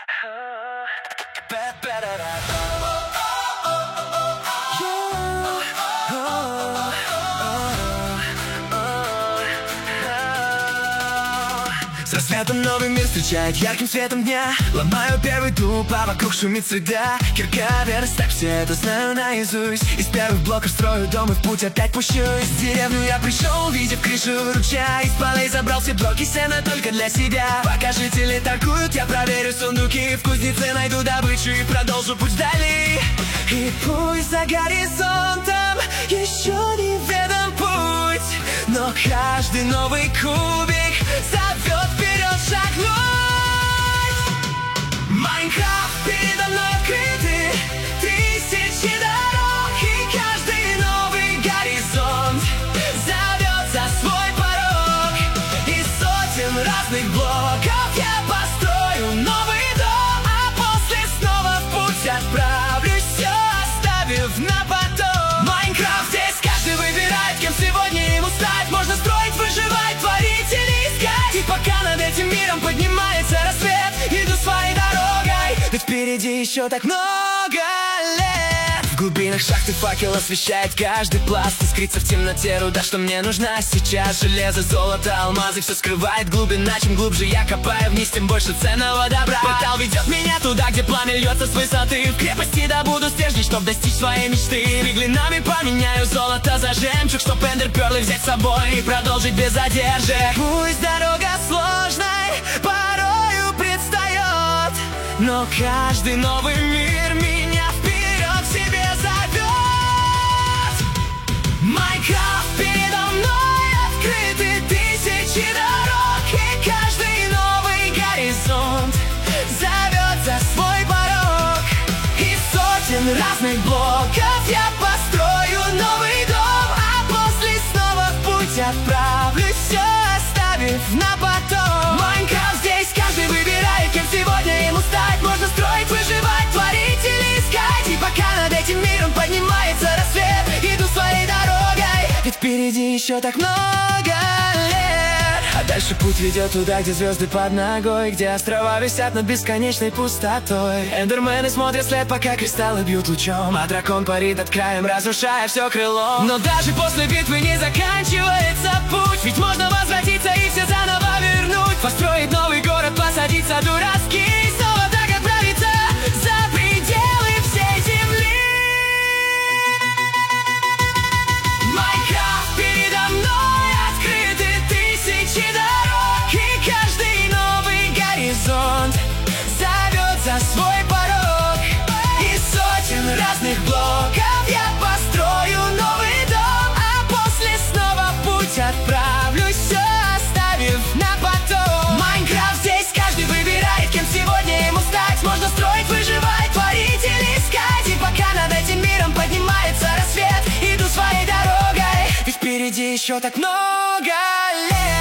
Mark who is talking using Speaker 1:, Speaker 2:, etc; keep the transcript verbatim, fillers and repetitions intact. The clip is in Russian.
Speaker 1: С рассветом новый мир встречает ярким светом дня. Ломаю первый дуб, а вокруг шумит среда. Кирка, верстак, все это знаю наизусть. Из первых блоков строю дом и в путь опять пущусь. В деревню я пришел, увидев крышу ручья. Из полей забрал все блоки сена только для себя. Пока жители торгуют, я проверю сундуки. В кузнице найду добычу и продолжу путь вдали. И пусть за горизонтом еще не ведом путь, но каждый новый кубик зовет вперед шагнуть. Майнкрафт передо мной открыты тысячи дорог, и каждый новый горизонт зовет за свой порог. Из сотен разных блоков я построю новый дом, а после снова в путь отправлюсь, все оставив на потом. Майнкрафт здесь каждый выбирает, кем сегодня ему стать. Можно строить, выживать, творить или искать. И пока над этим миром поднимается рассвет, иду своей дорогой, ведь впереди еще так много лет. В глубинах шахты факел освещает каждый пласт. Искрится в темноте руда, что мне нужна сейчас. Железо, золото, алмазы, все скрывает глубина. Чем глубже я копаю вниз, тем больше ценного добра. Портал ведет меня туда, где пламя льется с высоты. В крепости добуду стержни, чтоб достичь своей мечты. Пиглинами поменяю золото за жемчуг, чтоб эндерперлы взять с собой и продолжить без задержек. Пусть дорога сложной порою предстает, но каждый новый мир меня вперед к себе зовет. Майнкрафт передо мной открыты тысячи дорог, и каждый новый горизонт зовет за свой порог. Из сотен разных блоков я построю новый дом, а после снова в путь отправлюсь, все оставив на потом. Майнкрафт здесь каждый выбирает, кем сегодня ему стать. Можно строить, выживать, творить или искать. И пока над этим миром поднимается рассвет, иду своей дорогой, ведь впереди еще так много лет. А дальше путь ведет туда, где звезды под ногой, где острова висят над бесконечной пустотой. Эндермены смотрят след, пока кристаллы бьют лучом, а дракон парит над краем, разрушая все крылом. Но даже после битвы не заканчивается путь, ведь можно возвратиться и все заново вернуть. Построить новый город, посадить саду ростки, и снова так отправиться за пределы всей земли. Майнкрафт передо мной открыты тысячи дорог, и каждый новый горизонт зовет за свой порог. Из сотен разных блоков я построю новый дом, а после снова в путь отправлюсь, все оставив на потом. Майнкрафт здесь каждый выбирает, кем сегодня ему стать. Можно строить, выживать, творить или искать. И пока над этим миром поднимается рассвет, иду своей дорогой, ведь впереди еще так много лет.